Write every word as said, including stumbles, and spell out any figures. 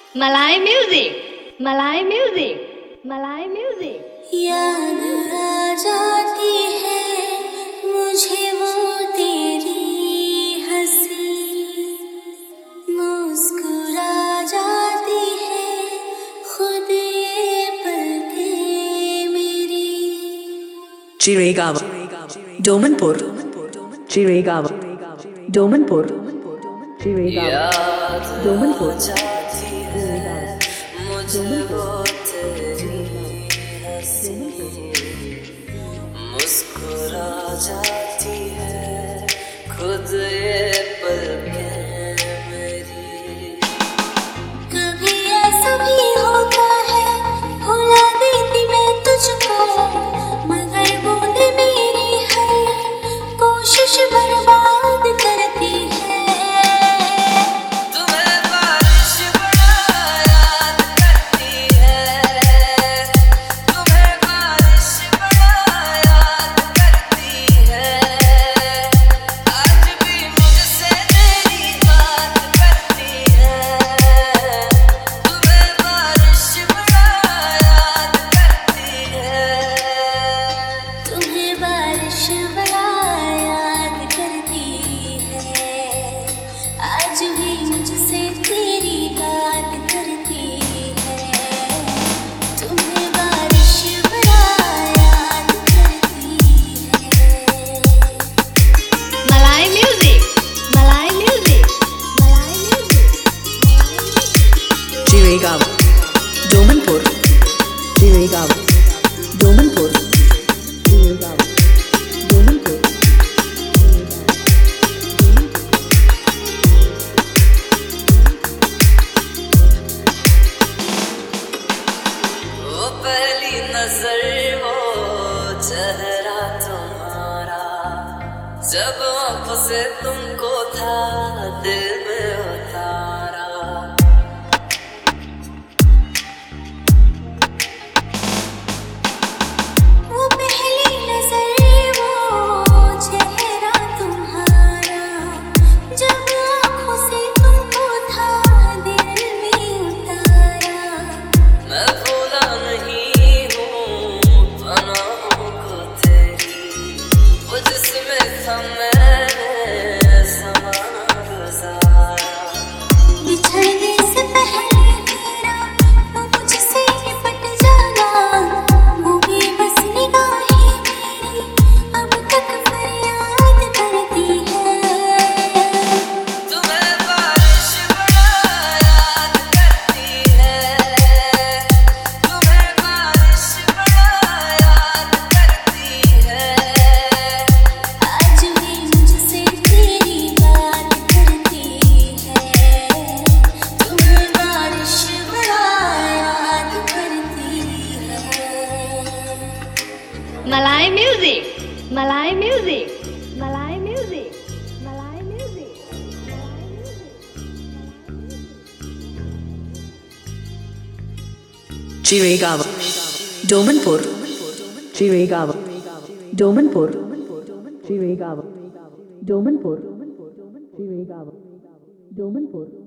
मलाई म्यूजिक, मलाई म्यूजिक, मलाई म्यूजिक। याद आ जाती है मुझे वो तेरी हंसी, मुस्कुरा जाती है खुद ये पलकें मेरी। Chiragawa, Domanpur, Chiragawa, Domanpur, Chiragawa, Domanpur, जाती है मुझे वो तेरी हंसी, मुस्कुरा जाती है खुद ये पलकें मेरी। कभी ऐसा भी होता है भुला देती मैं तुझको, मगर बूंद मेरी है कोशिश बर्बाद करती है। तुम्हें बारिश बड़ा याद करती है, तुम्हें बारिश बड़ा याद करती है। आज भी मुझसे तेरी बात करती है, तुम्हें बारिश बड़ा याद करती है। तुम्हें बारिश बड़ा याद करती है, आज भी मुझसे तेरी बात करती है। तुम्हें बारिश बड़ा याद करती है। मलाई म्यूजिक, मलाई म्यूजिक, मलाई music. Chiragawa, Domanpur, Chiragawa, Domanpur, Chiragawa, Domanpur. वो पहली नजर वो चेहरा तुम्हारा, जब आंखों से तुमको था दिल में उतारा। वो पहली नजर वो चेहरा तुम्हारा, जब आंखों से तुमको था दिल में उतारा। मैं भूला नहीं हूँ पनाहों को तेरी, वो जिसमें था मैंने समा गुजारा। बिछड़ने से पहले तेरा वो मुझसे लिपट जाना, वो बेबस निगाहें मेरी अब तक फरियाद करती है। तुम्हें बारिश बड़ा याद करती है, तुम्हें बारिश बड़ा याद करती है। आज भी मुझसे तेरी बात करती है, तुम्हें बारिश बड़ा याद करती है। मलाई म्यूजिक, मलाई म्यूजिक, मलाई म्यूजिक, मलाई music. Chiragawa, Domanpur, Chiragawa, Domanpur, Chiragawa, Domanpur, Chiragawa, Domanpur.